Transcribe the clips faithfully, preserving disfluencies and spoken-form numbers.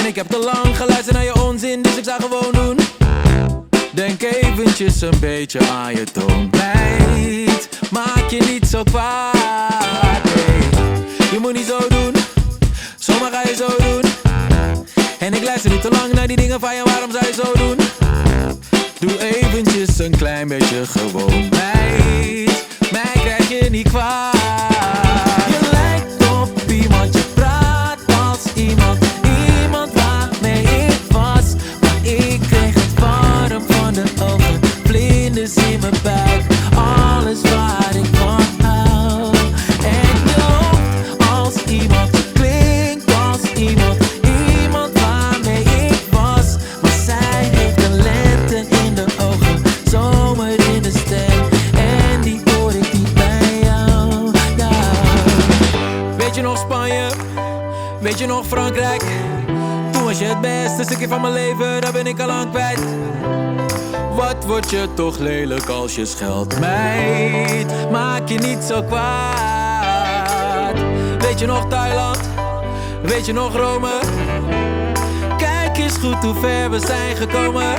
ik heb te lang geluisterd naar je onzin, dus ik zou gewoon doen. Denk eventjes een beetje aan je toon. Meid, maak je niet zo kwaad, hey. Je moet niet zo doen, zomaar ga je zo doen. En ik luister niet te lang naar die dingen van je, waarom zou je zo doen? Doe eventjes een klein beetje gewoon. Meid, mij krijg je niet kwaad. Je lijkt op iemand, je praat als iemand. Iemand waarmee ik was, maar ik kreeg het warm van de ogen. Vlinders in mijn buik, alles waar ik van hou. En je loopt als iemand, je klinkt als iemand. Iemand waarmee ik was, maar zij heeft een lente in de ogen, zomer in de stem. En die hoor ik niet bij jou, nou. Weet je nog Spanje? Weet je nog Frankrijk? Toen was je het beste stukje van mijn leven, daar ben ik al lang kwijt. Wat word je toch lelijk als je scheldt. Meid, maak je niet zo kwaad. Weet je nog Thailand? Weet je nog Rome? Kijk eens goed hoe ver we zijn gekomen.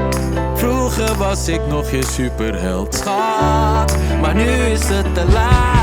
Vroeger was ik nog je superheld, schat, maar nu is het te laat.